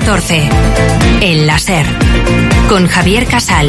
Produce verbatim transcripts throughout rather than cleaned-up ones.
catorce. El láser. Con Javier Casal.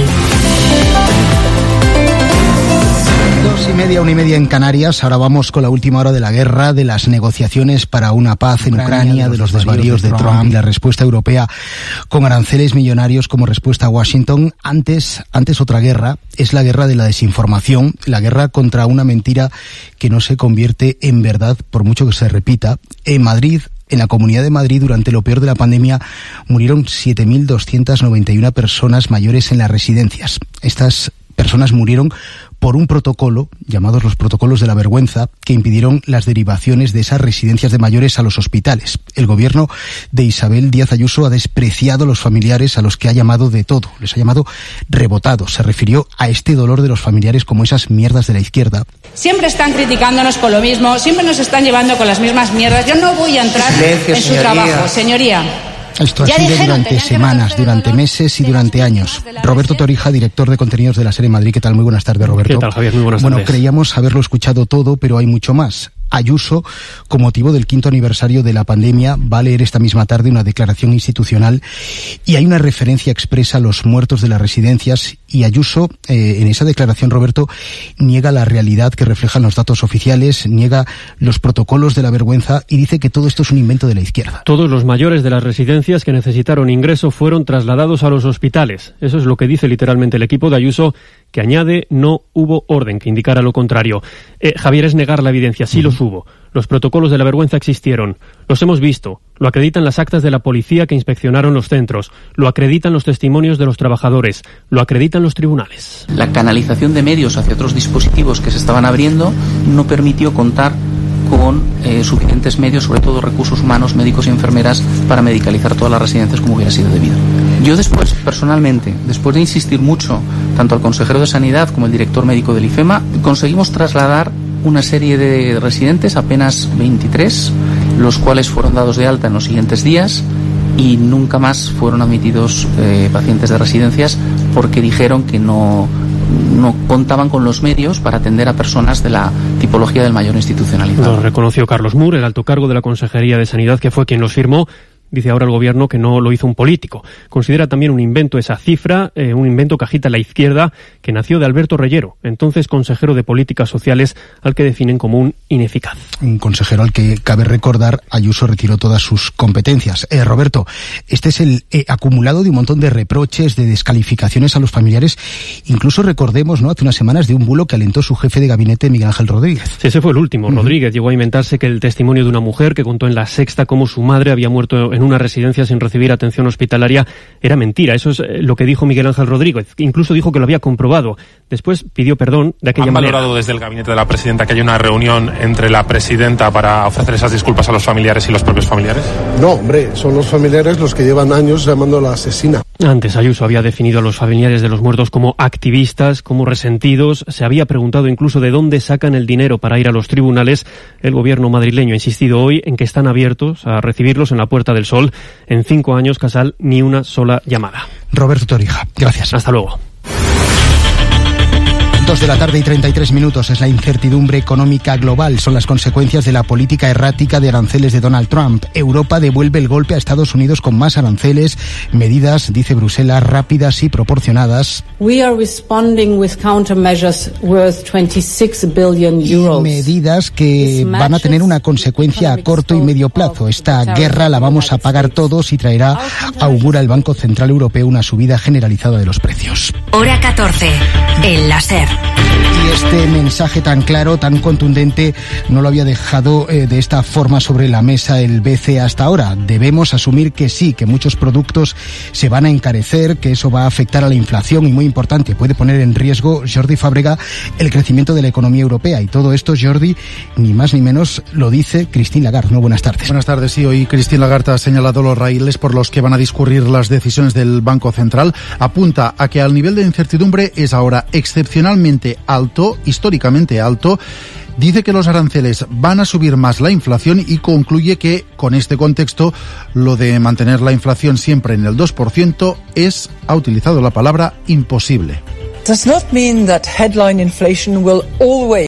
Dos y media, una y media en Canarias. Ahora vamos con la última hora de la guerra, de las negociaciones para una paz en Ucrania, de los desvaríos de Trump, la respuesta europea con aranceles millonarios como respuesta a Washington. Antes, antes otra guerra, es la guerra de la desinformación, la guerra contra una mentira que no se convierte en verdad por mucho que se repita. En Madrid, en la Comunidad de Madrid, durante lo peor de la pandemia, murieron siete mil doscientas noventa y una personas mayores en las residencias. Estas personas murieron por un protocolo, llamados los protocolos de la vergüenza, que impidieron las derivaciones de esas residencias de mayores a los hospitales. El gobierno de Isabel Díaz Ayuso ha despreciado a los familiares, a los que ha llamado de todo. Les ha llamado rebotados. Se refirió a este dolor de los familiares como esas mierdas de la izquierda. Siempre están criticándonos con lo mismo, siempre nos están llevando con las mismas mierdas. Yo no voy a entrar Silencio, en su señoría. trabajo, señoría. Esto ha sido durante semanas, durante meses y durante años. Roberto Torija, director de contenidos de la SER en Madrid. ¿Qué tal? Muy buenas tardes, Roberto. ¿Qué tal, Javier? Muy buenas bueno, tardes. Bueno, creíamos haberlo escuchado todo, pero hay mucho más. Ayuso, con motivo del quinto aniversario de la pandemia, va a leer esta misma tarde una declaración institucional y hay una referencia expresa a los muertos de las residencias y Ayuso, eh, en esa declaración, Roberto, niega la realidad que reflejan los datos oficiales, niega los protocolos de la vergüenza y dice que todo esto es un invento de la izquierda. Todos los mayores de las residencias que necesitaron ingreso fueron trasladados a los hospitales. Eso es lo que dice literalmente el equipo de Ayuso, que añade no hubo orden que indicara lo contrario. Eh, Javier, es negar la evidencia, sí uh-huh. los hubo. Los protocolos de la vergüenza existieron. Los hemos visto. Lo acreditan las actas de la policía que inspeccionaron los centros. Lo acreditan los testimonios de los trabajadores. Lo acreditan los tribunales. La canalización de medios hacia otros dispositivos que se estaban abriendo no permitió contar con eh, suficientes medios, sobre todo recursos humanos, médicos y enfermeras, para medicalizar todas las residencias como hubiera sido debido. Yo después, personalmente, después de insistir mucho, tanto al consejero de Sanidad como al director médico del IFEMA, conseguimos trasladar una serie de residentes, apenas veintitrés, los cuales fueron dados de alta en los siguientes días y nunca más fueron admitidos eh, pacientes de residencias porque dijeron que no... no contaban con los medios para atender a personas de la tipología del mayor institucionalizado. Lo reconoció Carlos Moore, el alto cargo de la Consejería de Sanidad, que fue quien los firmó. Dice ahora el gobierno que no lo hizo un político. Considera también un invento esa cifra, eh, un invento que agita la izquierda, que nació de Alberto Reyero, entonces consejero de Políticas Sociales, al que definen como un ineficaz. Un consejero al que, cabe recordar, Ayuso retiró todas sus competencias. Eh, Roberto, este es el eh, acumulado de un montón de reproches, de descalificaciones a los familiares. Incluso recordemos, ¿no?, hace unas semanas de un bulo que alentó su jefe de gabinete, Miguel Ángel Rodríguez. Sí, ese fue el último. Uh-huh. Rodríguez llegó a inventarse que el testimonio de una mujer que contó en La Sexta cómo su madre había muerto en una residencia sin recibir atención hospitalaria era mentira. Eso es lo que dijo Miguel Ángel Rodríguez. Incluso dijo que lo había comprobado. Después pidió perdón de aquella ¿Han manera. ¿Han valorado desde el gabinete de la presidenta que haya una reunión entre la presidenta para ofrecer esas disculpas a los familiares y los propios familiares? No, hombre, son los familiares los que llevan años llamando a la asesina. Antes Ayuso había definido a los familiares de los muertos como activistas, como resentidos. Se había preguntado incluso de dónde sacan el dinero para ir a los tribunales. El gobierno madrileño ha insistido hoy en que están abiertos a recibirlos en la Puerta del Sol. En cinco años, Casal, ni una sola llamada. Roberto Torija, gracias. Hasta luego. Dos de la tarde y treinta y tres minutos. Es la incertidumbre económica global. Son las consecuencias de la política errática de aranceles de Donald Trump. Europa devuelve el golpe a Estados Unidos con más aranceles. Medidas, dice Bruselas, rápidas y proporcionadas. We are responding with countermeasures worth twenty-six billion euros. Medidas que van a tener una consecuencia a corto y medio plazo. Esta guerra la vamos a pagar todos y traerá, augura el Banco Central Europeo, una subida generalizada de los precios. Hora catorce. El láser. Y este mensaje tan claro, tan contundente, no lo había dejado eh, de esta forma sobre la mesa el B C E hasta ahora. Debemos asumir que sí, que muchos productos se van a encarecer, que eso va a afectar a la inflación y, muy importante, puede poner en riesgo, Jordi Fàbrega, el crecimiento de la economía europea. Y todo esto, Jordi, ni más ni menos lo dice Christine Lagarde. Muy buenas tardes. Buenas tardes. Sí, hoy Christine Lagarde ha señalado los raíles por los que van a discurrir las decisiones del Banco Central. Apunta a que el nivel de incertidumbre es ahora excepcionalmente alto, históricamente alto. Dice que los aranceles van a subir más la inflación y concluye que, con este contexto, lo de mantener la inflación siempre en el dos por ciento es, ha utilizado la palabra, imposible. Does not mean that headline inflation will always